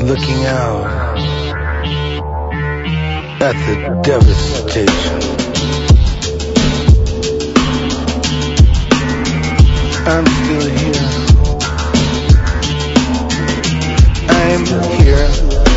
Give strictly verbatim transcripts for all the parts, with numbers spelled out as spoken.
looking out at the devastation. I'm still here. I'm here.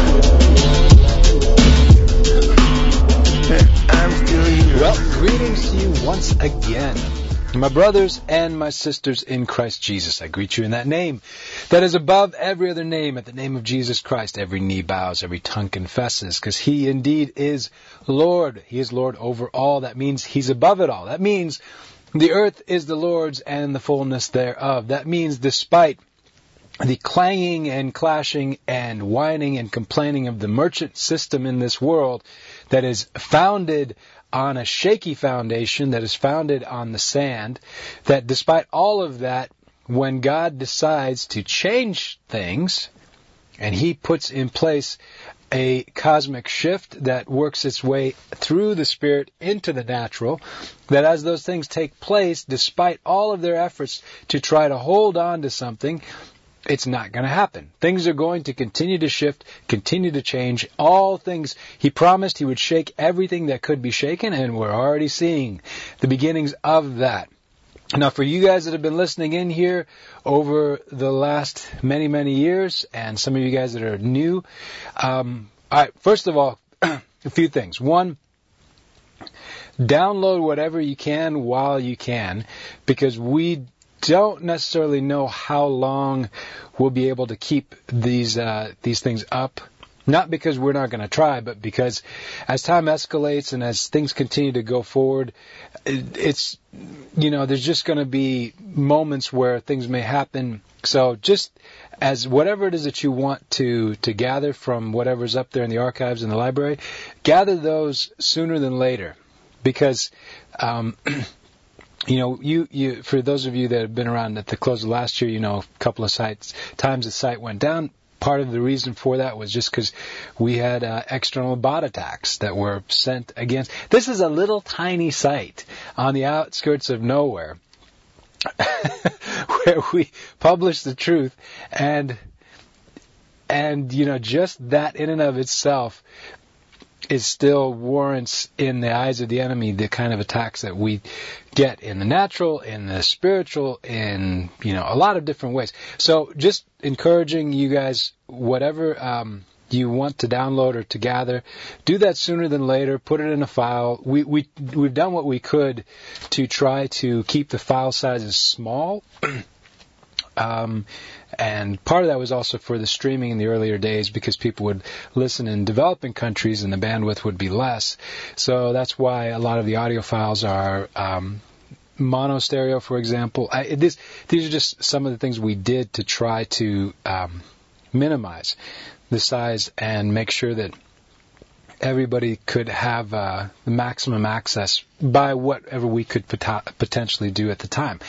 I'm still here. Well, greetings to you once again. My brothers and my sisters in Christ Jesus, I greet you in that name that is above every other name. At the name of Jesus Christ, every knee bows, every tongue confesses, because He indeed is Lord. He is Lord over all. That means He's above it all. That means the earth is the Lord's and the fullness thereof. That means despite the clanging and clashing and whining and complaining of the merchant system in this world that is founded on a shaky foundation, that is founded on the sand, that despite all of that, when God decides to change things and He puts in place a cosmic shift that works its way through the spirit into the natural, that as those things take place, despite all of their efforts to try to hold on to something, it's not going to happen. Things are going to continue to shift, continue to change. All things, He promised He would shake everything that could be shaken, and we're already seeing the beginnings of that. Now, for you guys that have been listening in here over the last many, many years, and some of you guys that are new, um, all right, first of all, a few things. One, download whatever you can while you can, because we don't necessarily know how long we'll be able to keep these uh, these things up. Not because we're not going to try, but because as time escalates and as things continue to go forward, it's, you know, there's just going to be moments where things may happen. So just as whatever it is that you want to, to gather from whatever's up there in the archives in the library, gather those sooner than later. Because, um, you know, you, you, for those of you that have been around at the close of last year, you know, a couple of sites, times the site went down. Part of the reason for that was just because we had uh, external bot attacks that were sent against. This is a little tiny site on the outskirts of nowhere where we publish the truth, and and you know, just that in and of itself is still warrants in the eyes of the enemy the kind of attacks that we get in the natural, in the spiritual, in, you know, a lot of different ways. So just encouraging you guys, whatever um, you want to download or to gather, do that sooner than later. Put it in a file. We, we, we've done what we could to try to keep the file sizes small. Um, and part of that was also for the streaming in the earlier days, because people would listen in developing countries and the bandwidth would be less. So that's why a lot of the audio files are um, mono stereo, for example. I, this, these are just some of the things we did to try to um, minimize the size and make sure that everybody could have uh, the maximum access by whatever we could pot- potentially do at the time.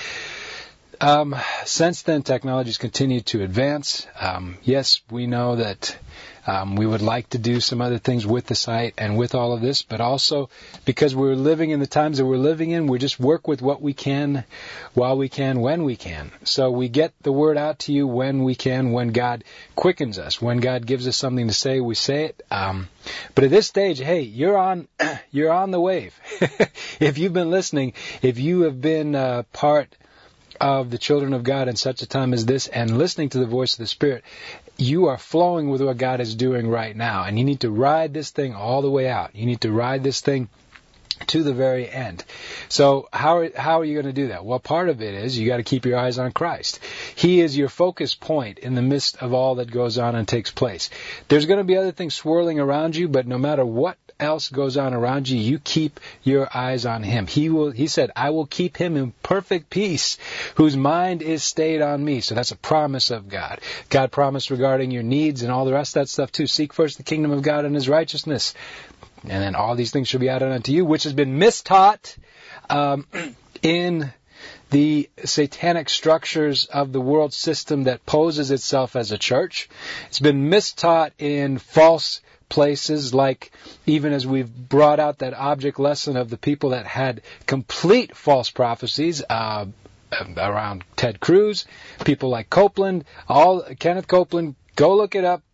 Um, since then, technology's continued to advance. Um, yes, we know that um, we would like to do some other things with the site and with all of this, but also because we're living in the times that we're living in, we just work with what we can while we can, when we can. So we get the word out to you when we can, when God quickens us, when God gives us something to say, we say it. Um, but at this stage, hey, you're on, you're on the wave. If you've been listening, if you have been uh, part of the children of God in such a time as this and listening to the voice of the Spirit, you are flowing with what God is doing right now. And you need to ride this thing all the way out. You need to ride this thing to the very end. So how are, how are you going to do that? Well, part of it is you got to keep your eyes on Christ. He is your focus point in the midst of all that goes on and takes place. There's going to be other things swirling around you, but no matter what else goes on around you, you keep your eyes on Him. He will. He said, I will keep him in perfect peace, whose mind is stayed on me. So that's a promise of God. God promised regarding your needs and all the rest of that stuff too. Seek first the kingdom of God and His righteousness, and then all these things shall be added unto you, which has been mistaught um, in the satanic structures of the world system that poses itself as a church. It's been mistaught in false places, like even as we've brought out that object lesson of the people that had complete false prophecies uh, around Ted Cruz, people like Copeland, all Kenneth Copeland. Go look it up.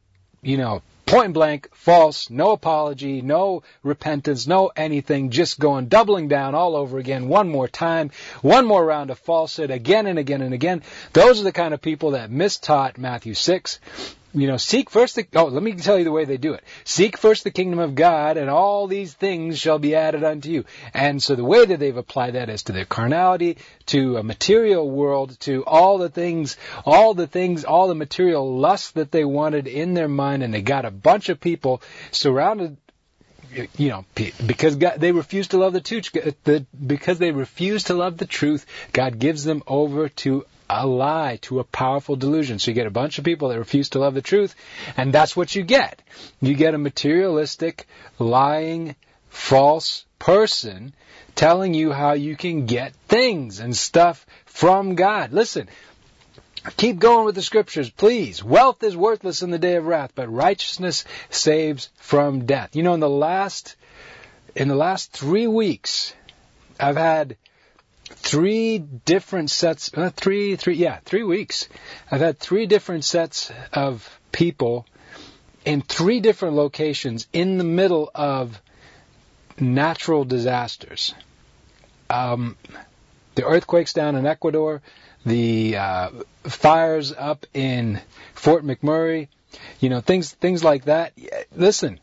you know, point blank, false, no apology, no repentance, no anything, just going, doubling down all over again, one more time, one more round of falsehood, again and again and again. Those are the kind of people that mistaught Matthew six. You know, seek first the, oh, let me tell you the way they do it. Seek first the kingdom of God, and all these things shall be added unto you. And so the way that they've applied that is to their carnality, to a material world, to all the things, all the things, all the material lust that they wanted in their mind, and they got a bunch of people surrounded, you know, because God, they refuse to love the truth, because they refuse to love the truth, God gives them over to a lie, to a powerful delusion. So you get a bunch of people that refuse to love the truth, and that's what you get. You get a materialistic, lying, false person telling you how you can get things and stuff from God. Listen, keep going with the scriptures, please. Wealth is worthless in the day of wrath, but righteousness saves from death. You know, in the last, in the last three weeks, I've had Three different sets, uh, three, three, yeah, three weeks. I've had three different sets of people in three different locations in the middle of natural disasters. Um, the earthquakes down in Ecuador, the uh, fires up in Fort McMurray, you know, things, things like that. Listen,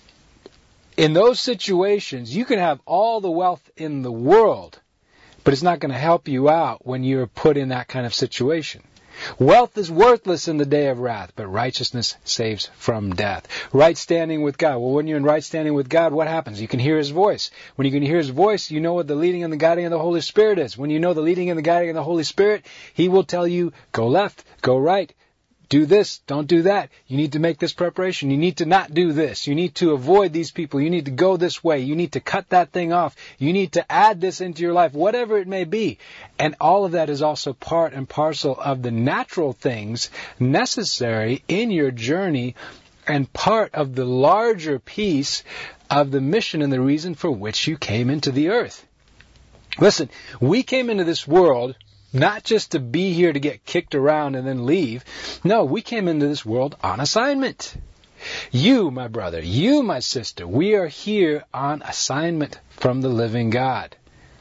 in those situations, you can have all the wealth in the world, but it's not going to help you out when you're put in that kind of situation. Wealth is worthless in the day of wrath, but righteousness saves from death. Right standing with God. Well, when you're in right standing with God, what happens? You can hear His voice. When you can hear His voice, you know what the leading and the guiding of the Holy Spirit is. When you know the leading and the guiding of the Holy Spirit, He will tell you, go left, go right. Do this, don't do that. You need to make this preparation. You need to not do this. You need to avoid these people. You need to go this way. You need to cut that thing off. You need to add this into your life, whatever it may be. And all of that is also part and parcel of the natural things necessary in your journey and part of the larger piece of the mission and the reason for which you came into the earth. Listen, we came into this world not just to be here to get kicked around and then leave. No, we came into this world on assignment. You, my brother, you, my sister, we are here on assignment from the living God.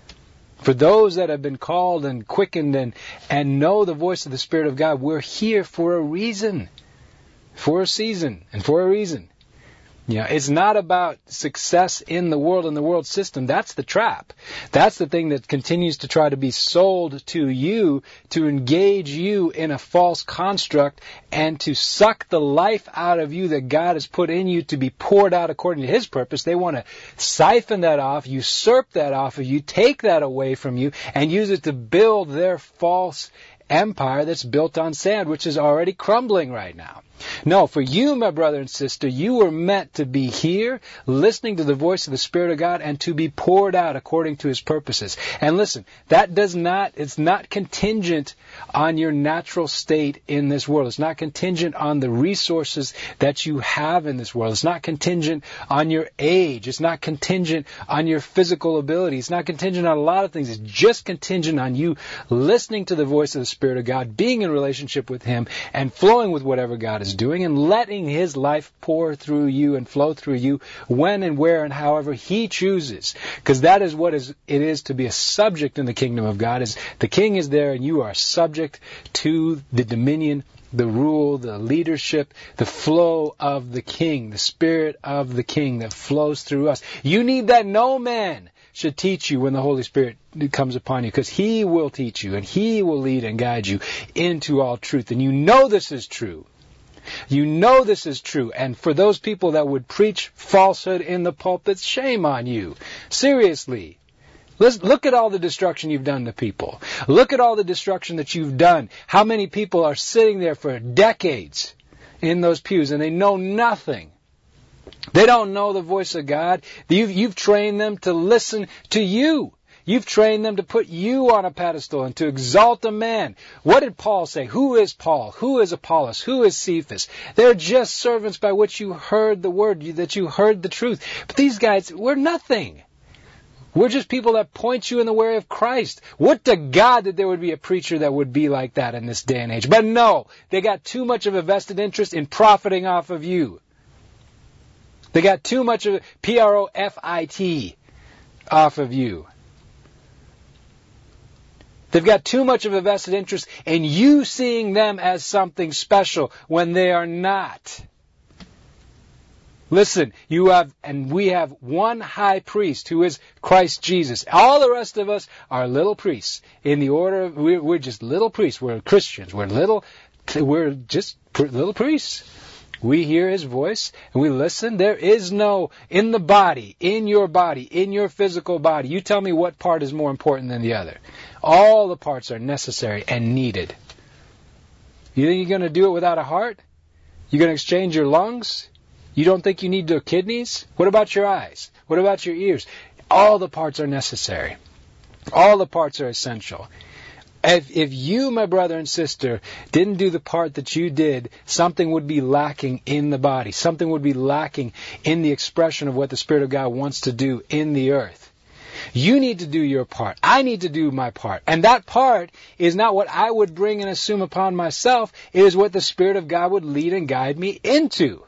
For those that have been called and quickened and, and know the voice of the Spirit of God, we're here for a reason, for a season, and for a reason. You know, it's not about success in the world and the world system. That's the trap. That's the thing that continues to try to be sold to you, to engage you in a false construct and to suck the life out of you that God has put in you to be poured out according to His purpose. They want to siphon that off, usurp that off of you, take that away from you, and use it to build their false empire that's built on sand, which is already crumbling right now. No, for you, my brother and sister, you were meant to be here, listening to the voice of the Spirit of God, and to be poured out according to His purposes. And listen, that does not, it's not contingent on your natural state in this world. It's not contingent on the resources that you have in this world. It's not contingent on your age. It's not contingent on your physical ability. It's not contingent on a lot of things. It's just contingent on you listening to the voice of the Spirit of God, being in relationship with Him, and flowing with whatever God is doing, and letting His life pour through you and flow through you when and where and however He chooses. Because that is what is it is to be a subject in the kingdom of God. Is the King is there and you are subject to the dominion, the rule, the leadership, the flow of the King, the Spirit of the King that flows through us. You need that no man should teach you when the Holy Spirit comes upon you, because He will teach you and He will lead and guide you into all truth. And you know this is true. You know this is true. And for those people that would preach falsehood in the pulpits, shame on you. Seriously. Let's look at all the destruction you've done to people. Look at all the destruction that you've done. How many people are sitting there for decades in those pews and they know nothing. They don't know the voice of God. You've, you've trained them to listen to you. You've trained them to put you on a pedestal and to exalt a man. What did Paul say? Who is Paul? Who is Apollos? Who is Cephas? They're just servants by which you heard the word, that you heard the truth. But these guys, we're nothing. We're just people that point you in the way of Christ. Would to God that there would be a preacher that would be like that in this day and age. But no, they got too much of a vested interest in profiting off of you. They got too much of P R O F I T off of you. They've got too much of a vested interest in you seeing them as something special when they are not. Listen, you have, and we have one high priest who is Christ Jesus. All the rest of us are little priests. In the order of, we're, we're just little priests. We're Christians. We're little, we're just little priests. We hear his voice and we listen. There is no, in the body, in your body, in your physical body. You tell me what part is more important than the other. All the parts are necessary and needed. You think you're going to do it without a heart? You're going to exchange your lungs? You don't think you need your kidneys? What about your eyes? What about your ears? All the parts are necessary. All the parts are essential. If, if you, my brother and sister, didn't do the part that you did, something would be lacking in the body. Something would be lacking in the expression of what the Spirit of God wants to do in the earth. You need to do your part. I need to do my part. And that part is not what I would bring and assume upon myself. It is what the Spirit of God would lead and guide me into.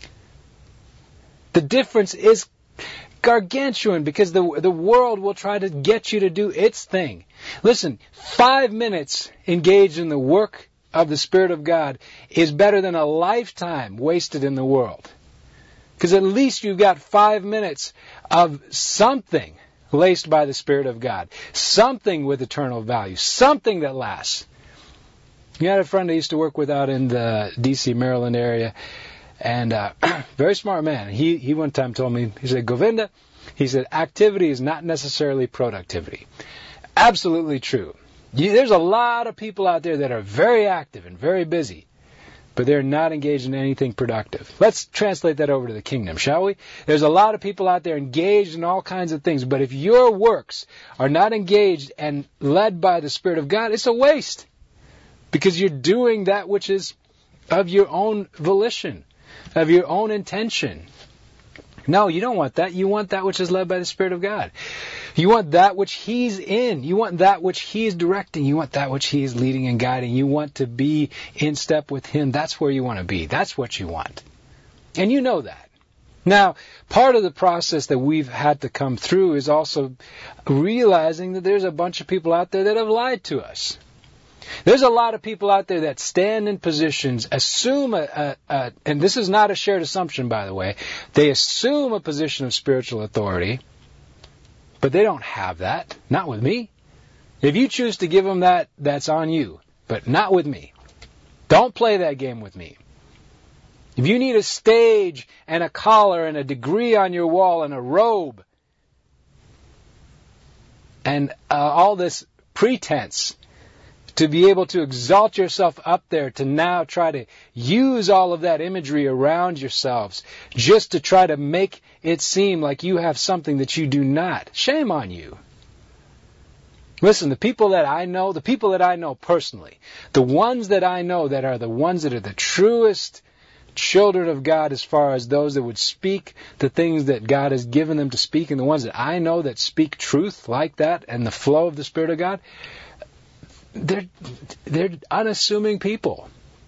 The difference is gargantuan because the the world will try to get you to do its thing. Listen, five minutes engaged in the work of the Spirit of God is better than a lifetime wasted in the world. Because at least you've got five minutes of something laced by the Spirit of God. Something with eternal value. Something that lasts. You had a friend I used to work with out in the D C, Maryland area. And uh, very smart man. He he one time told me, he said, Govinda, he said, activity is not necessarily productivity. Absolutely true. You, there's a lot of people out there that are very active and very busy, but they're not engaged in anything productive. Let's translate that over to the kingdom, shall we? There's a lot of people out there engaged in all kinds of things, but if your works are not engaged and led by the Spirit of God, it's a waste. Because you're doing that which is of your own volition. Of your own intention. No, you don't want that. You want that which is led by the Spirit of God. You want that which He's in. You want that which He's directing. You want that which He's leading and guiding. You want to be in step with Him. That's where you want to be. That's what you want. And you know that. Now, part of the process that we've had to come through is also realizing that there's a bunch of people out there that have lied to us. There's a lot of people out there that stand in positions, assume, a, a, a, and this is not a shared assumption, by the way, they assume a position of spiritual authority, but they don't have that. Not with me. If you choose to give them that, that's on you, but not with me. Don't play that game with me. If you need a stage and a collar and a degree on your wall and a robe and uh, all this pretense to be able to exalt yourself up there, to now try to use all of that imagery around yourselves just to try to make it seem like you have something that you do not. Shame on you. Listen, the people that I know, the people that I know personally, the ones that I know that are the ones that are the truest children of God as far as those that would speak the things that God has given them to speak, and the ones that I know that speak truth like that and the flow of the Spirit of God, They're they're unassuming people.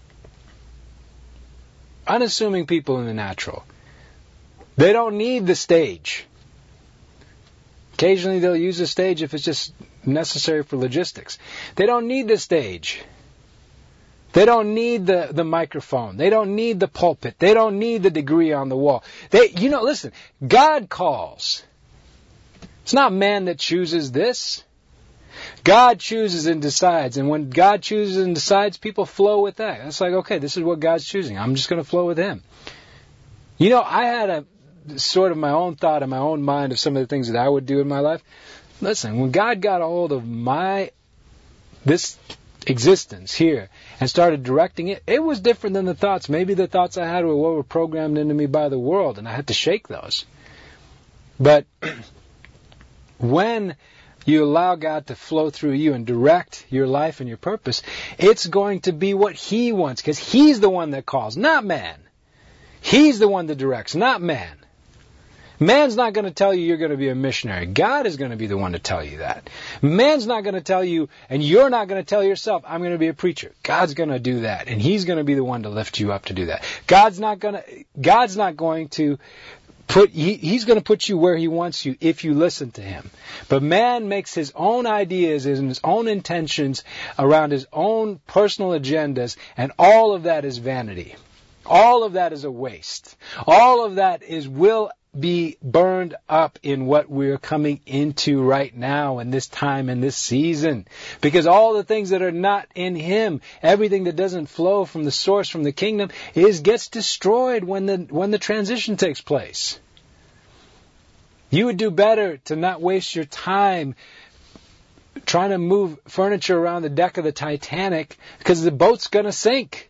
Unassuming people in the natural. They don't need the stage. Occasionally they'll use the stage if it's just necessary for logistics. They don't need the stage. They don't need the, the microphone. They don't need the pulpit. They don't need the degree on the wall. They, you know, listen, God calls. It's not man that chooses this. God chooses and decides, and when God chooses and decides, people flow with that. It's like, okay, this is what God's choosing. I'm just going to flow with Him. You know, I had a sort of my own thought in my own mind of some of the things that I would do in my life. Listen, when God got a hold of my, this existence here and started directing it, it was different than the thoughts. Maybe the thoughts I had were what were programmed into me by the world, and I had to shake those. But when you allow God to flow through you and direct your life and your purpose, it's going to be what He wants, because He's the one that calls, not man. He's the one that directs, not man. Man's not going to tell you you're going to be a missionary. God is going to be the one to tell you that. Man's not going to tell you, and you're not going to tell yourself, I'm going to be a preacher. God's going to do that, and He's going to be the one to lift you up to do that. God's not going to, God's not going to put, he, He's going to put you where He wants you if you listen to Him. But man makes his own ideas and his own intentions around his own personal agendas, and all of that is vanity. All of that is a waste. All of that is will be burned up in what we're coming into right now in this time and this season. Because all the things that are not in Him, everything that doesn't flow from the source, from the kingdom, is gets destroyed when the when the transition takes place. You would do better to not waste your time trying to move furniture around the deck of the Titanic, because the boat's going to sink.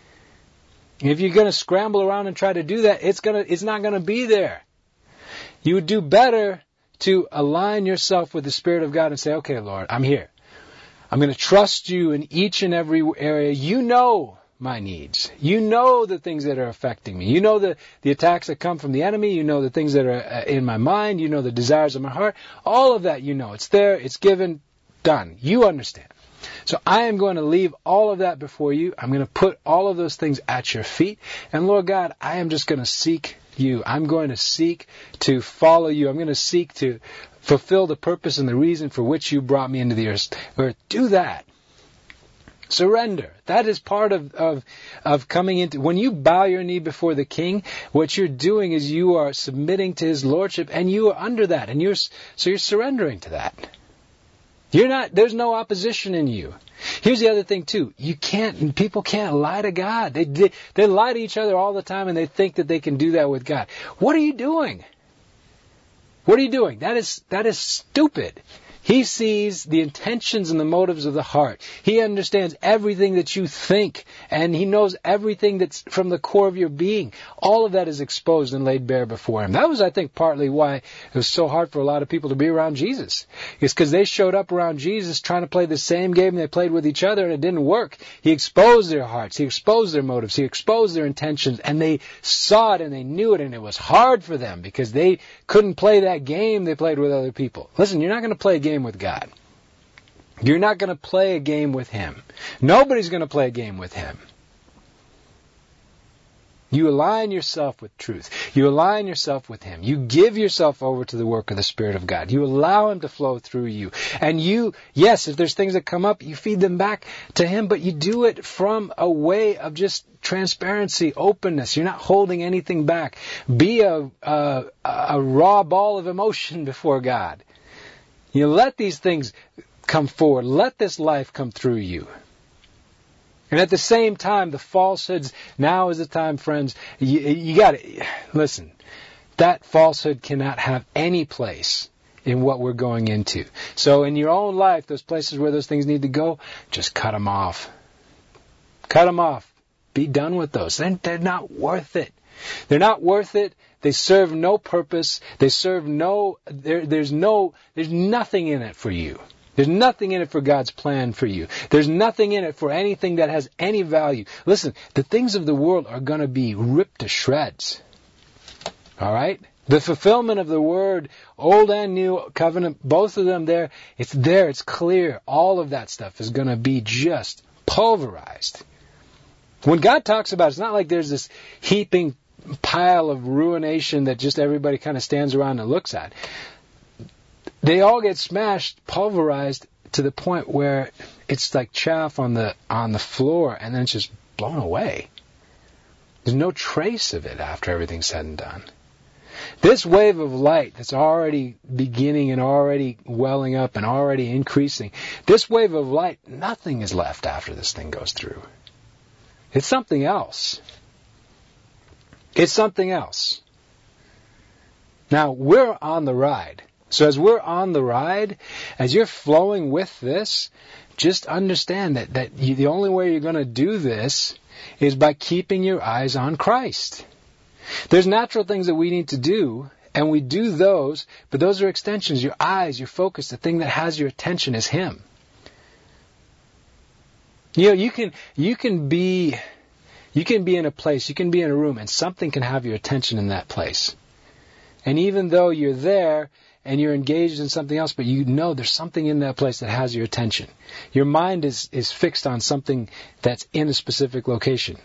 If you're going to scramble around and try to do that, it's going to it's not going to be there. You would do better to align yourself with the Spirit of God and say, okay, Lord, I'm here. I'm going to trust you in each and every area. You know my needs. You know the things that are affecting me. You know the, the attacks that come from the enemy. You know the things that are in my mind. You know the desires of my heart. All of that you know. It's there. It's given. Done. You understand. So I am going to leave all of that before you. I'm going to put all of those things at your feet. And Lord God, I am just going to seek you. I'm going to seek to follow you. I'm going to seek to fulfill the purpose and the reason for which you brought me into the earth. Lord, do that. Surrender. That is part of, of, of coming into... When you bow your knee before the King, what you're doing is you are submitting to His Lordship, and you are under that. And you're so you're surrendering to that. You're not, there's no opposition in you. Here's the other thing too. You can't, people can't lie to God. They, they, they lie to each other all the time, and they think that they can do that with God. What are you doing? What are you doing? That is, that is stupid. He sees the intentions and the motives of the heart. He understands everything that you think, and He knows everything that's from the core of your being. All of that is exposed and laid bare before Him. That was, I think, partly why it was so hard for a lot of people to be around Jesus. It's because they showed up around Jesus trying to play the same game they played with each other, and it didn't work. He exposed their hearts. He exposed their motives. He exposed their intentions, and they saw it and they knew it, and it was hard for them because they couldn't play that game they played with other people. Listen, you're not going to play a game with God. You're not going to play a game with Him. Nobody's going to play a game with Him. You align yourself with truth. You align yourself with Him. You give yourself over to the work of the Spirit of God. You allow Him to flow through you. And you, yes, if there's things that come up, you feed them back to Him, but you do it from a way of just transparency, openness. You're not holding anything back. Be a, a, a raw ball of emotion before God. You let these things come forward. Let this life come through you. And at the same time, the falsehoods, now is the time, friends, you, you got to, listen, that falsehood cannot have any place in what we're going into. So in your own life, those places where those things need to go, just cut them off. Cut them off. Be done with those. They're, they're not worth it. They're not worth it. They serve no purpose. They serve no, there, there's no, there's nothing in it for you. There's nothing in it for God's plan for you. There's nothing in it for anything that has any value. Listen, the things of the world are going to be ripped to shreds. All right? The fulfillment of the word, old and new covenant, both of them there, it's there, it's clear. All of that stuff is going to be just pulverized. When God talks about it, it's not like there's this heaping pile of ruination that just everybody kind of stands around and looks at. They all get smashed, pulverized to the point where it's like chaff on the on the floor, and then it's just blown away. There's no trace of it after everything's said and done. This wave of light that's already beginning and already welling up and already increasing, this wave of light, nothing is left after this thing goes through. It's something else. It's something else. Now, we're on the ride. So as we're on the ride, as you're flowing with this, just understand that, that you, the only way you're going to do this is by keeping your eyes on Christ. There's natural things that we need to do, and we do those, but those are extensions. Your eyes, your focus, the thing that has your attention is Him. You know, you can you can be you can be in a place, you can be in a room, and something can have your attention in that place. And even though you're there and you're engaged in something else, but you know there's something in that place that has your attention. Your mind is, is fixed on something that's in a specific location.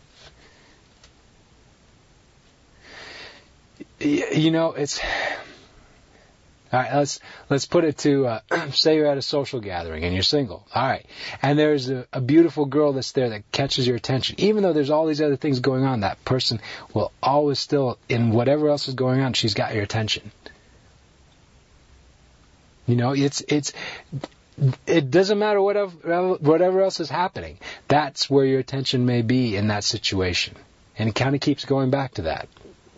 You know, it's... All right, let's let's put it to, uh, say you're at a social gathering and you're single. All right, and there's a, a beautiful girl that's there that catches your attention. Even though there's all these other things going on, that person will always still, in whatever else is going on, she's got your attention. You know, it's it's it doesn't matter whatever whatever else is happening. That's where your attention may be in that situation, and it kind of keeps going back to that.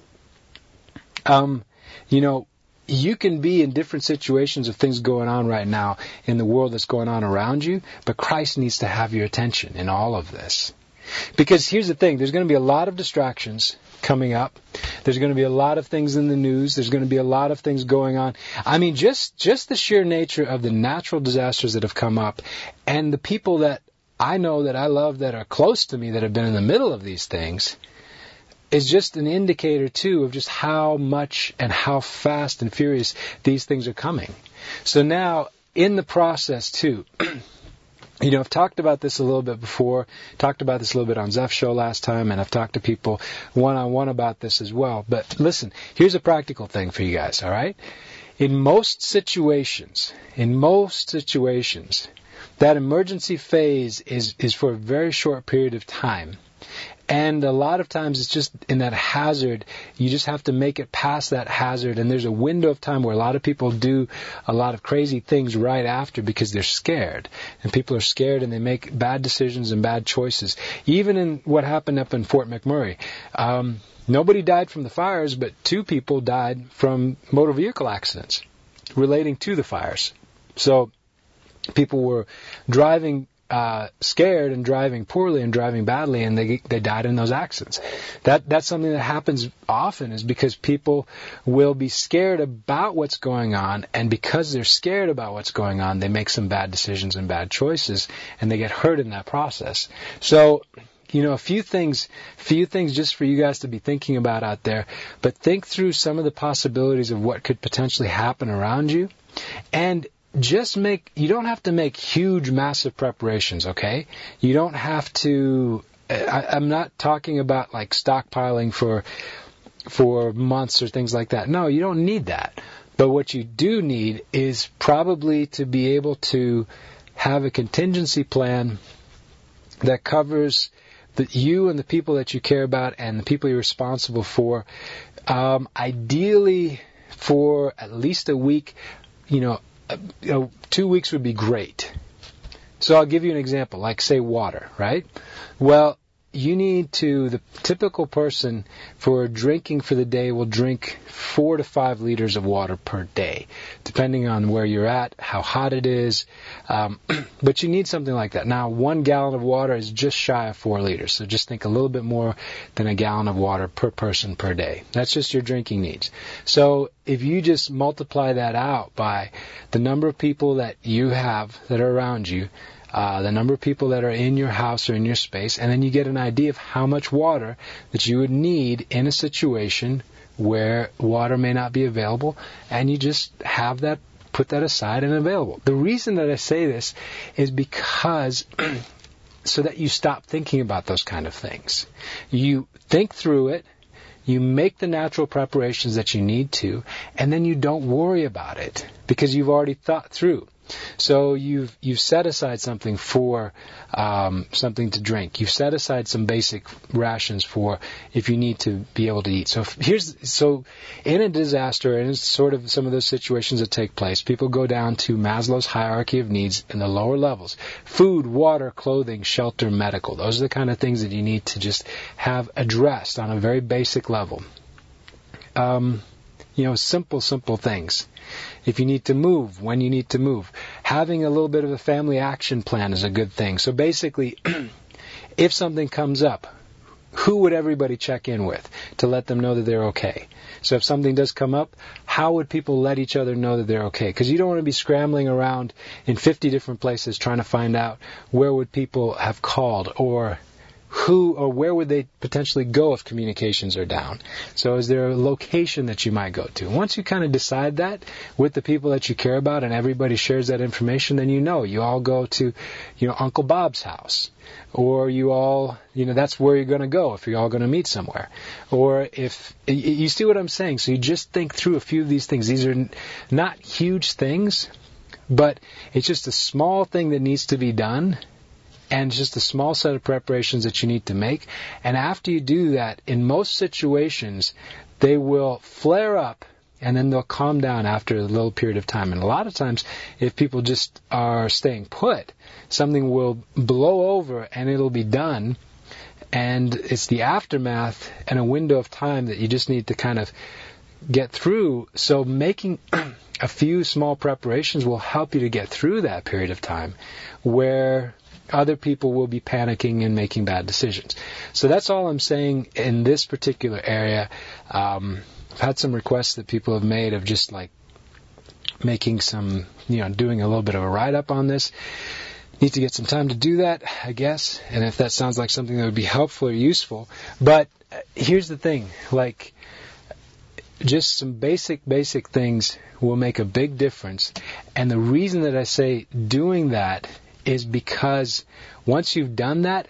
Um, you know. You can be in different situations of things going on right now in the world that's going on around you, but Christ needs to have your attention in all of this. Because here's the thing, there's going to be a lot of distractions coming up. There's going to be a lot of things in the news. There's going to be a lot of things going on. I mean, just, just the sheer nature of the natural disasters that have come up and the people that I know that I love that are close to me that have been in the middle of these things is just an indicator, too, of just how much and how fast and furious these things are coming. So now, in the process, too, you know, I've talked about this a little bit before, talked about this a little bit on Zeph's show last time, and I've talked to people one-on-one about this as well. But listen, here's a practical thing for you guys, all right? In most situations, in most situations, that emergency phase is, is for a very short period of time. And a lot of times it's just in that hazard, you just have to make it past that hazard. And there's a window of time where a lot of people do a lot of crazy things right after because they're scared. And people are scared and they make bad decisions and bad choices. Even in what happened up in Fort McMurray, um, nobody died from the fires, but two people died from motor vehicle accidents relating to the fires. So people were driving Uh, scared and driving poorly and driving badly, and they they died in those accidents. That that's something that happens often, is because people will be scared about what's going on, and because they're scared about what's going on, they make some bad decisions and bad choices, and they get hurt in that process. So, you know, a few things, few things just for you guys to be thinking about out there, but think through some of the possibilities of what could potentially happen around you, and just make, you don't have to make huge, massive preparations, okay? You don't have to, I, I'm not talking about like stockpiling for, for months or things like that. No, you don't need that. But what you do need is probably to be able to have a contingency plan that covers the, you and the people that you care about and the people you're responsible for, um, ideally for at least a week, you know, You know, two weeks would be great. So I'll give you an example, like say water, right? Well, you need to, the typical person for drinking for the day will drink four to five liters of water per day, depending on where you're at, how hot it is. Um, but you need something like that. Now, one gallon of water is just shy of four liters. So just think a little bit more than a gallon of water per person per day. That's just your drinking needs. So if you just multiply that out by the number of people that you have that are around you, Uh, the number of people that are in your house or in your space, and then you get an idea of how much water that you would need in a situation where water may not be available, and you just have that, put that aside and available. The reason that I say this is because so that you stop thinking about those kind of things. You think through it, you make the natural preparations that you need to, and then you don't worry about it because you've already thought through. So you've you've set aside something for um, something to drink. You've set aside some basic rations for if you need to be able to eat. So here's so in a disaster, and it's sort of some of those situations that take place, people go down to Maslow's hierarchy of needs in the lower levels: food, water, clothing, shelter, medical. Those are the kind of things that you need to just have addressed on a very basic level. Um, you know, simple, simple things. If you need to move, when you need to move. Having a little bit of a family action plan is a good thing. So basically, if something comes up, who would everybody check in with to let them know that they're okay? So if something does come up, how would people let each other know that they're okay? Because you don't want to be scrambling around in fifty different places trying to find out where would people have called, or who or where would they potentially go if communications are down? So is there a location that you might go to? Once you kind of decide that with the people that you care about and everybody shares that information, then you know. You all go to, you know, Uncle Bob's house. Or you all, you know, that's where you're going to go if you're all going to meet somewhere. Or if, you see what I'm saying? So you just think through a few of these things. These are not huge things, but it's just a small thing that needs to be done. And just a small set of preparations that you need to make. And after you do that, in most situations, they will flare up and then they'll calm down after a little period of time. And a lot of times, if people just are staying put, something will blow over and it'll be done. And it's the aftermath and a window of time that you just need to kind of get through. So making a few small preparations will help you to get through that period of time where other people will be panicking and making bad decisions. So that's all I'm saying in this particular area. Um, I've had some requests that people have made of just like making some, you know, doing a little bit of a write-up on this. Need to get some time to do that, I guess. And if that sounds like something that would be helpful or useful. But here's the thing, like, just some basic, basic things will make a big difference. And the reason that I say doing that is because once you've done that,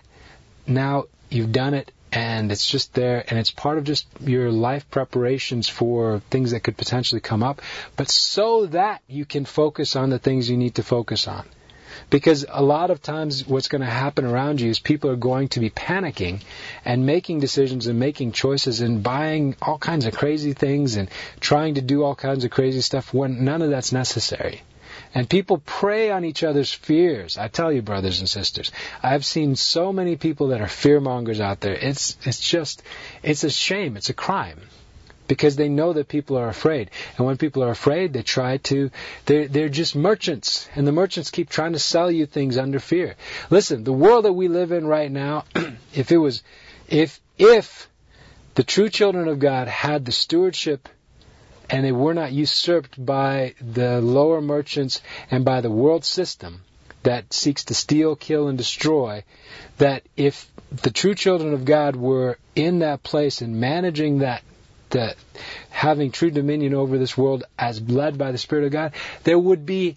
now you've done it and it's just there and it's part of just your life preparations for things that could potentially come up, but so that you can focus on the things you need to focus on. Because a lot of times what's going to happen around you is people are going to be panicking and making decisions and making choices and buying all kinds of crazy things and trying to do all kinds of crazy stuff when none of that's necessary. And people prey on each other's fears. I tell you, brothers and sisters, I've seen so many people that are fearmongers out there. It's it's just, it's a shame. It's a crime. Because they know that people are afraid. And when people are afraid, they try to, they're, they're just merchants. And the merchants keep trying to sell you things under fear. Listen, the world that we live in right now, if it was, if, if the true children of God had the stewardship and they were not usurped by the lower merchants and by the world system that seeks to steal, kill, and destroy, that if the true children of God were in that place and managing that, that having true dominion over this world as led by the Spirit of God, there would be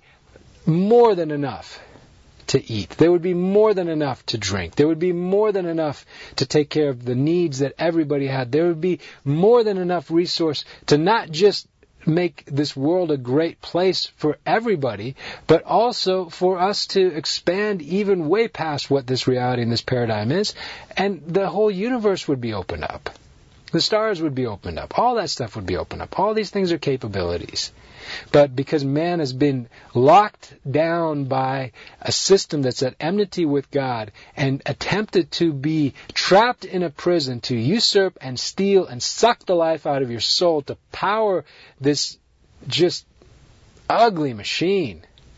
more than enough to eat. There would be more than enough to drink. There would be more than enough to take care of the needs that everybody had. There would be more than enough resource to not just make this world a great place for everybody, but also for us to expand even way past what this reality and this paradigm is, and the whole universe would be opened up. The stars would be opened up. All that stuff would be opened up. All these things are capabilities. But because man has been locked down by a system that's at enmity with God and attempted to be trapped in a prison to usurp and steal and suck the life out of your soul to power this just ugly machine.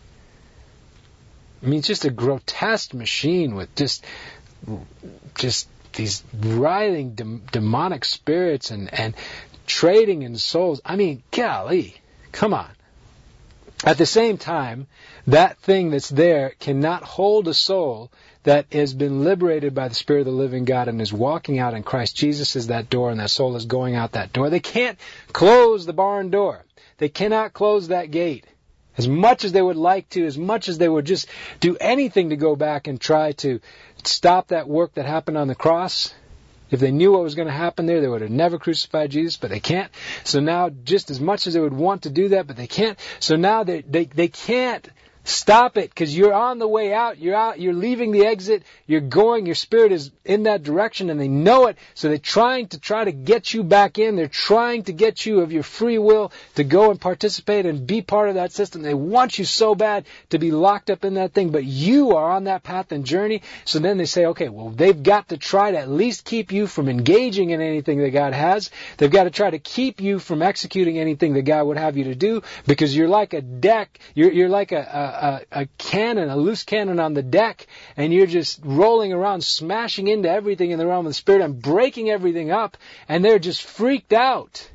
I mean, it's just a grotesque machine with just, just these writhing de- demonic spirits and, and trading in souls. I mean, golly. Come on. At the same time, that thing that's there cannot hold a soul that has been liberated by the Spirit of the living God and is walking out, and Christ Jesus is that door, and that soul is going out that door. They can't close the barn door. They cannot close that gate. As much as they would like to, as much as they would just do anything to go back and try to stop that work that happened on the cross. If they knew what was going to happen there, they would have never crucified Jesus, but they can't. So now, just as much as they would want to do that, but they can't. So now they they, they can't stop it because you're on the way out. You're out. You're leaving the exit. You're going. Your spirit is in that direction, and they know it. So they're trying to try to get you back in. They're trying to get you of your free will to go and participate and be part of that system. They want you so bad to be locked up in that thing, but you are on that path and journey. So then they say, okay, well, they've got to try to at least keep you from engaging in anything that God has. They've got to try to keep you from executing anything that God would have you to do, because you're like a deck. You're you're like a, a A, a cannon, a loose cannon on the deck, and you're just rolling around, smashing into everything in the realm of the Spirit and breaking everything up, and they're just freaked out.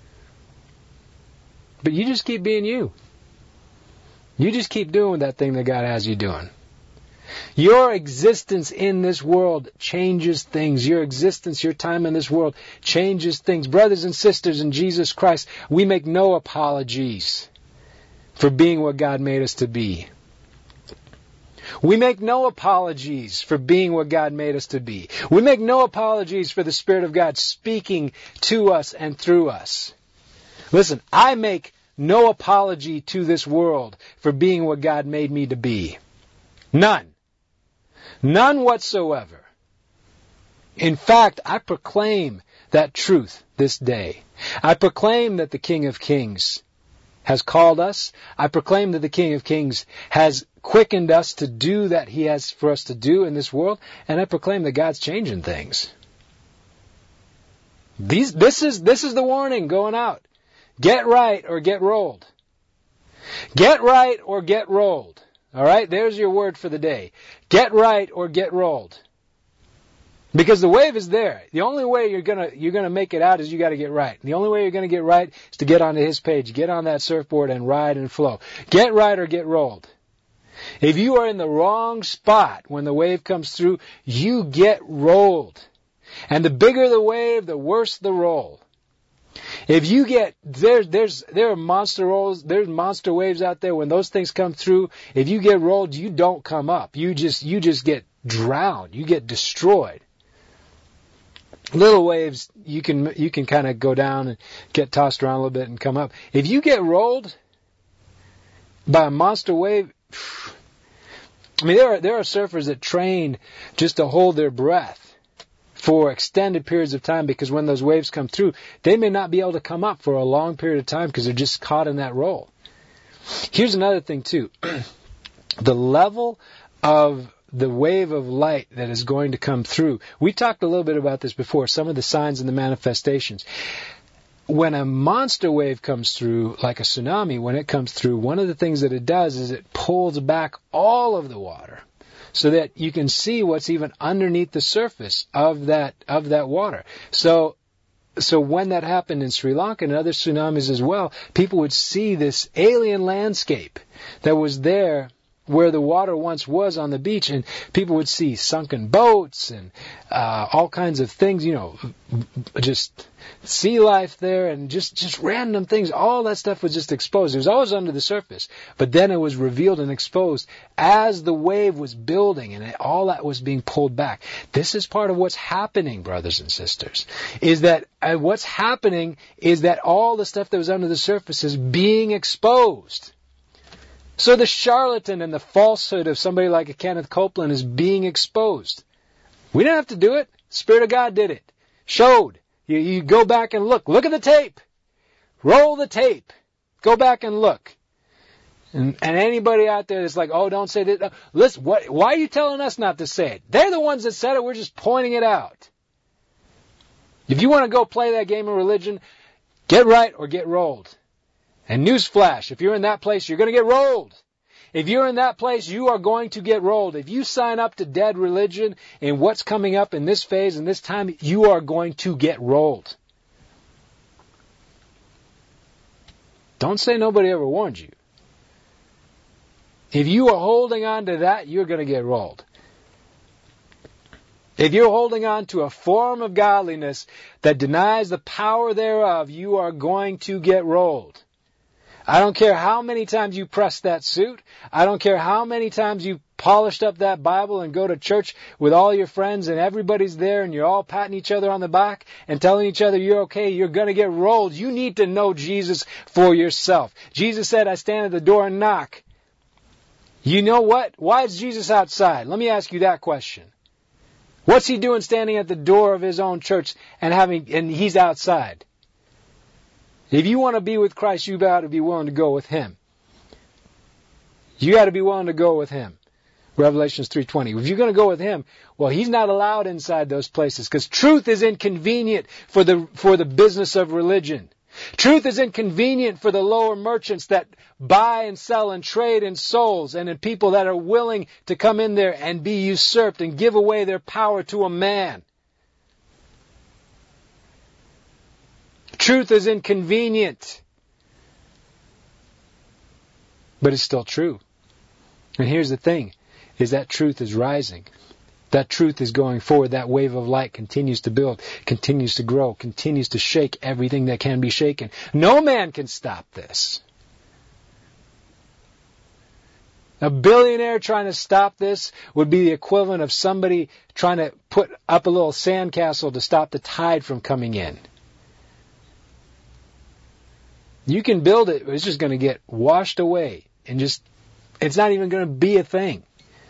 But you just keep being you. You just keep doing that thing that God has you doing. Your existence in this world changes things. Your existence, your time in this world changes things. Brothers and sisters in Jesus Christ, we make no apologies for being what God made us to be. We make no apologies for being what God made us to be. We make no apologies for the Spirit of God speaking to us and through us. Listen, I make no apology to this world for being what God made me to be. None. None whatsoever. In fact, I proclaim that truth this day. I proclaim that the King of Kings has called us. I proclaim that the King of Kings has quickened us to do that He has for us to do in this world. And I proclaim that God's changing things. These, this is, this is the warning going out. Get right or get rolled. Get right or get rolled. All right, there's your word for the day. Get right or get rolled. Because the wave is there. The only way you're gonna you're gonna make it out is you got to get right. The only way you're gonna get right is to get onto His page, get on that surfboard and ride and flow. Get right or get rolled. If you are in the wrong spot when the wave comes through, you get rolled. And the bigger the wave, the worse the roll. If you get, there's, there's, there are monster rolls, there's monster waves out there. When those things come through, if you get rolled, you don't come up. You just, you just get drowned. You get destroyed. Little waves, you can, you can kind of go down and get tossed around a little bit and come up. If you get rolled by a monster wave, I mean, there are, there are surfers that train just to hold their breath for extended periods of time, because when those waves come through, they may not be able to come up for a long period of time because they're just caught in that roll. Here's another thing too. The level of the wave of light that is going to come through. We talked a little bit about this before, some of the signs and the manifestations. When a monster wave comes through, like a tsunami, when it comes through, one of the things that it does is it pulls back all of the water, so that you can see what's even underneath the surface of that of that water. So, so when that happened in Sri Lanka and other tsunamis as well, people would see this alien landscape that was there where the water once was on the beach, and people would see sunken boats and uh, all kinds of things, you know, just sea life there and just, just random things. All that stuff was just exposed. It was always under the surface, but then it was revealed and exposed as the wave was building and it, all that was being pulled back. This is part of what's happening, brothers and sisters, is that uh, what's happening is that all the stuff that was under the surface is being exposed. So the charlatan and the falsehood of somebody like a Kenneth Copeland is being exposed. We didn't have to do it. The Spirit of God did it. Showed. You, you go back and look. Look at the tape. Roll the tape. Go back and look. And, and anybody out there that's like, oh, don't say that. Listen, what, why are you telling us not to say it? They're the ones that said it. We're just pointing it out. If you want to go play that game of religion, get right or get rolled. And newsflash, if you're in that place, you're going to get rolled. If you're in that place, you are going to get rolled. If you sign up to dead religion and what's coming up in this phase and this time, you are going to get rolled. Don't say nobody ever warned you. If you are holding on to that, you're going to get rolled. If you're holding on to a form of godliness that denies the power thereof, you are going to get rolled. I don't care how many times you press that suit. I don't care how many times you polished up that Bible and go to church with all your friends and everybody's there and you're all patting each other on the back and telling each other you're okay. You're going to get rolled. You need to know Jesus for yourself. Jesus said, I stand at the door and knock. You know what? Why is Jesus outside? Let me ask you that question. What's he doing standing at the door of his own church and having, and he's outside? If you want to be with Christ, you've got to be willing to go with Him. You got to be willing to go with Him. Revelations three twenty. If you're going to go with Him, well, He's not allowed inside those places because truth is inconvenient for the, for the business of religion. Truth is inconvenient for the lower merchants that buy and sell and trade in souls and in people that are willing to come in there and be usurped and give away their power to a man. Truth is inconvenient, but it's still true. And here's the thing. is that truth is rising. That truth is going forward. That wave of light continues to build, continues to grow, continues to shake everything that can be shaken. No man can stop this. A billionaire trying to stop this would be the equivalent of somebody trying to put up a little sandcastle to stop the tide from coming in. You can build it, but it's just going to get washed away and just, it's not even going to be a thing.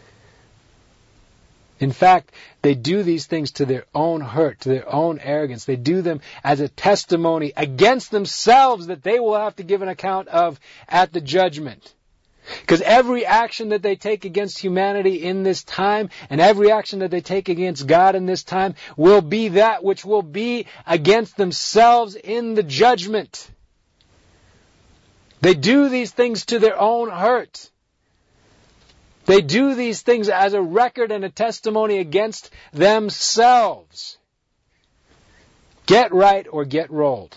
In fact, they do these things to their own hurt, to their own arrogance. They do them as a testimony against themselves that they will have to give an account of at the judgment. Because every action that they take against humanity in this time, and every action that they take against God in this time, will be that which will be against themselves in the judgment. They do these things to their own hurt. They do these things as a record and a testimony against themselves. Get right or get rolled.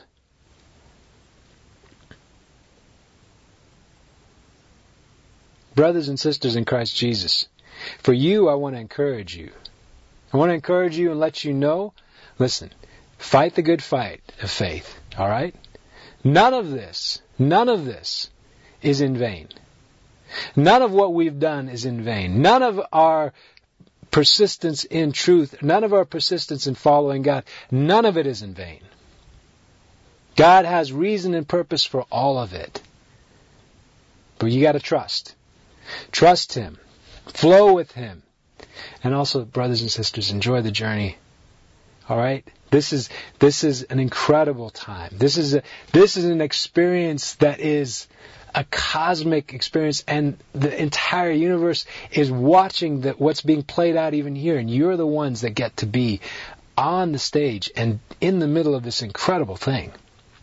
Brothers and sisters in Christ Jesus, for you, I want to encourage you. I want to encourage you and let you know, listen, fight the good fight of faith, all right? None of this, none of this is in vain. None of what we've done is in vain. None of our persistence in truth, none of our persistence in following God, none of it is in vain. God has reason and purpose for all of it. But you got to trust. Trust Him. Flow with Him. And also, brothers and sisters, enjoy the journey. All right? This is this is an incredible time. This is a, this is an experience that is a cosmic experience, and the entire universe is watching the, what's being played out even here, and you're the ones that get to be on the stage and in the middle of this incredible thing.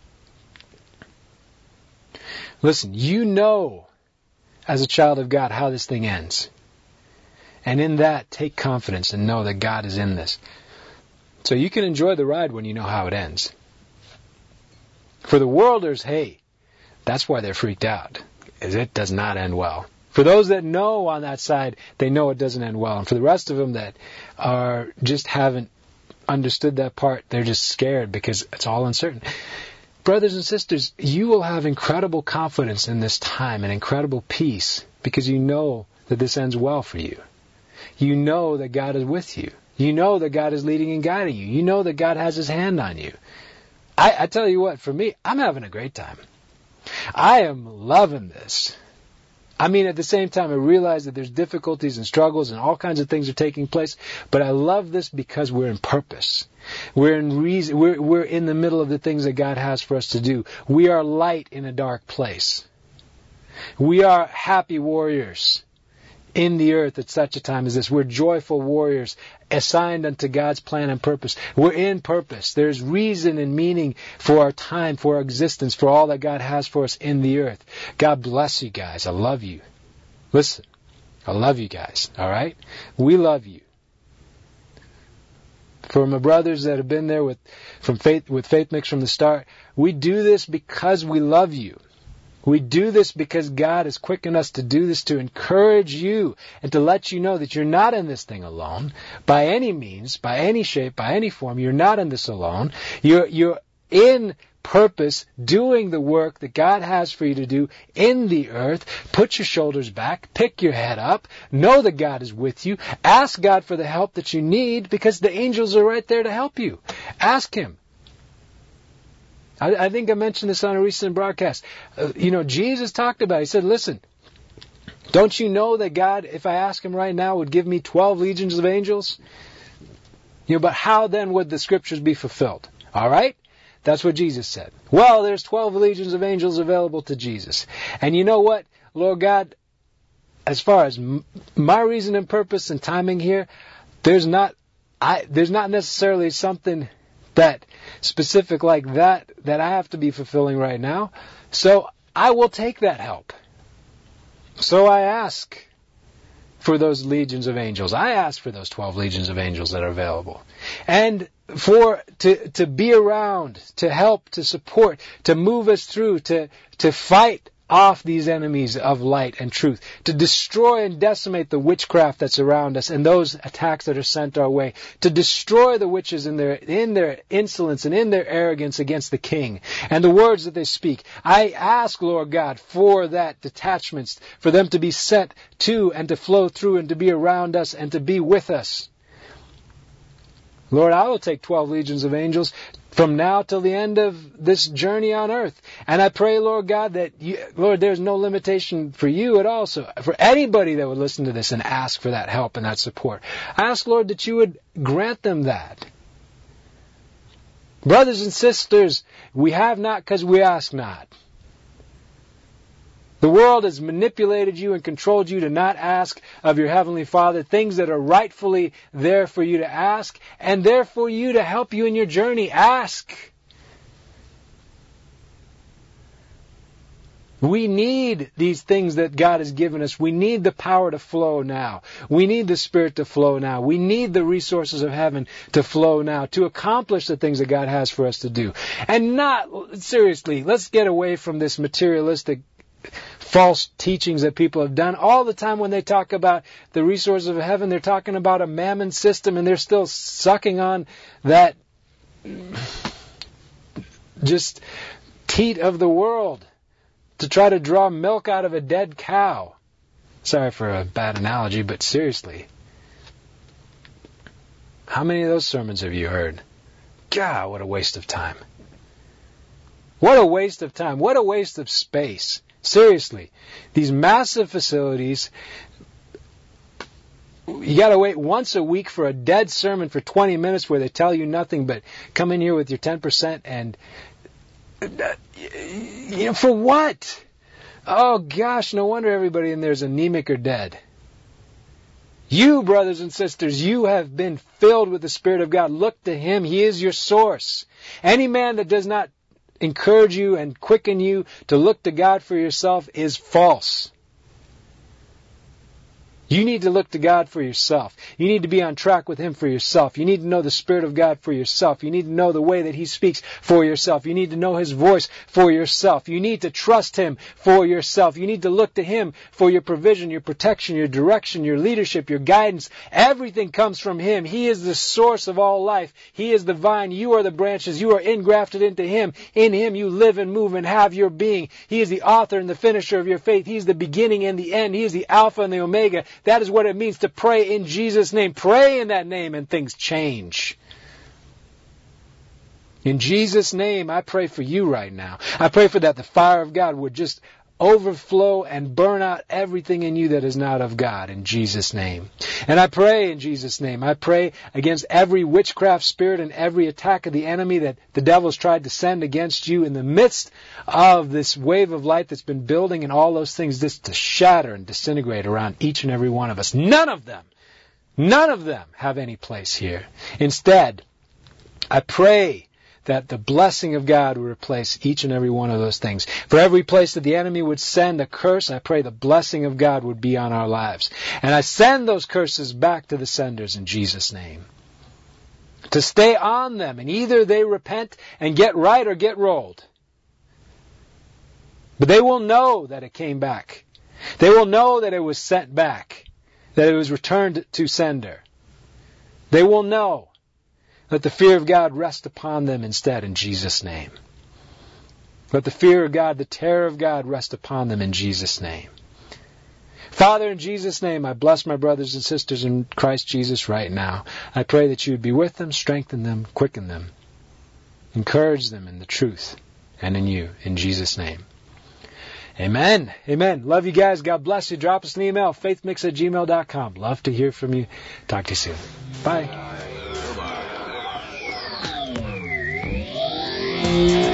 Listen, you know, as a child of God, how this thing ends. And in that, take confidence and know that God is in this. So you can enjoy the ride when you know how it ends. For the worlders, hey, that's why they're freaked out, is it does not end well. For those that know on that side, they know it doesn't end well. And for the rest of them that are just haven't understood that part, they're just scared because it's all uncertain. Brothers and sisters, you will have incredible confidence in this time and incredible peace because you know that this ends well for you. You know that God is with you. You know that God is leading and guiding you. You know that God has His hand on you. I, I tell you what, for me, I'm having a great time. I am loving this. I mean, at the same time, I realize that there's difficulties and struggles and all kinds of things are taking place, but I love this because we're in purpose. We're in reason, we're, we're in the middle of the things that God has for us to do. We are light in a dark place. We are happy warriors in the earth at such a time as this. We're joyful warriors assigned unto God's plan and purpose. We're in purpose. There's reason and meaning for our time, for our existence, for all that God has for us in the earth. God bless you guys. I love you. Listen, I love you guys. All right? We love you. For my brothers that have been there with from faith with Faith Mix from the start, we do this because we love you. We do this because God has quickened us to do this to encourage you and to let you know that you're not in this thing alone by any means, by any shape, by any form. You're not in this alone. You're, you're in purpose doing the work that God has for you to do in the earth. Put your shoulders back. Pick your head up. Know that God is with you. Ask God for the help that you need because the angels are right there to help you. Ask Him. I, I think I mentioned this on a recent broadcast. Uh, you know, Jesus talked about it. He said, listen, don't you know that God, if I ask Him right now, would give me twelve legions of angels? You know, but how then would the scriptures be fulfilled? All right? That's what Jesus said. Well, there's twelve legions of angels available to Jesus. And you know what, Lord God, as far as m- my reason and purpose and timing here, there's not, I, there's not necessarily something that specific like that that I have to be fulfilling right now. So I will take that help. So I ask for those legions of angels. I ask for those twelve legions of angels that are available. And for to to be around, to help, to support, to move us through, to to fight off these enemies of light and truth, to destroy and decimate the witchcraft that's around us and those attacks that are sent our way, to destroy the witches in their in their insolence and in their arrogance against the king and the words that they speak. I ask, Lord God, for that detachment, for them to be sent to and to flow through and to be around us and to be with us. Lord, I will take twelve legions of angels from now till the end of this journey on earth. And I pray, Lord God, that, you, Lord, there's no limitation for you at all. So for anybody that would listen to this and ask for that help and that support, I ask, Lord, that you would grant them that. Brothers and sisters, we have not because we ask not. The world has manipulated you and controlled you to not ask of your Heavenly Father things that are rightfully there for you to ask and there for you to help you in your journey. Ask. We need these things that God has given us. We need the power to flow now. We need the Spirit to flow now. We need the resources of heaven to flow now to accomplish the things that God has for us to do. And not, seriously, let's get away from this materialistic false teachings that people have done. All the time when they talk about the resources of heaven, they're talking about a mammon system, and they're still sucking on that just teat of the world to try to draw milk out of a dead cow. Sorry for a bad analogy, but seriously. How many of those sermons have you heard? God, what a waste of time. What a waste of time. What a waste of space. Seriously, these massive facilities, you got to wait once a week for a dead sermon for twenty minutes where they tell you nothing but come in here with your ten percent and, you know, for what? Oh gosh, no wonder everybody in there is anemic or dead. You, brothers and sisters, you have been filled with the Spirit of God. Look to Him. He is your source. Any man that does not encourage you and quicken you to look to God for yourself is false. You need to look to God for yourself. You need to be on track with Him for yourself. You need to know the Spirit of God for yourself. You need to know the way that He speaks for yourself. You need to know His voice for yourself. You need to trust Him for yourself. You need to look to Him for your provision, your protection, your direction, your leadership, your guidance. Everything comes from Him. He is the source of all life. He is the vine. You are the branches. You are engrafted into Him. In Him you live and move and have your being. He is the author and the finisher of your faith. He is the beginning and the end. He is the Alpha and the Omega. That is what it means to pray in Jesus' name. Pray in that name and things change. In Jesus' name, I pray for you right now. I pray for that the fire of God would just overflow and burn out everything in you that is not of God, in Jesus' name. And I pray in Jesus' name, I pray against every witchcraft spirit and every attack of the enemy that the devil's tried to send against you in the midst of this wave of light that's been building, and all those things just to shatter and disintegrate around each and every one of us. None of them, none of them have any place here. Instead, I pray that the blessing of God would replace each and every one of those things. For every place that the enemy would send a curse, I pray the blessing of God would be on our lives. And I send those curses back to the senders in Jesus' name. To stay on them, and either they repent and get right or get rolled. But they will know that it came back. They will know that it was sent back, that it was returned to sender. They will know. Let the fear of God rest upon them instead in Jesus' name. Let the fear of God, the terror of God rest upon them in Jesus' name. Father, in Jesus' name, I bless my brothers and sisters in Christ Jesus right now. I pray that you would be with them, strengthen them, quicken them, encourage them in the truth and in you, in Jesus' name. Amen. Amen. Love you guys. God bless you. Drop us an email, faithmix at gmail dot com. Love to hear from you. Talk to you soon. Bye.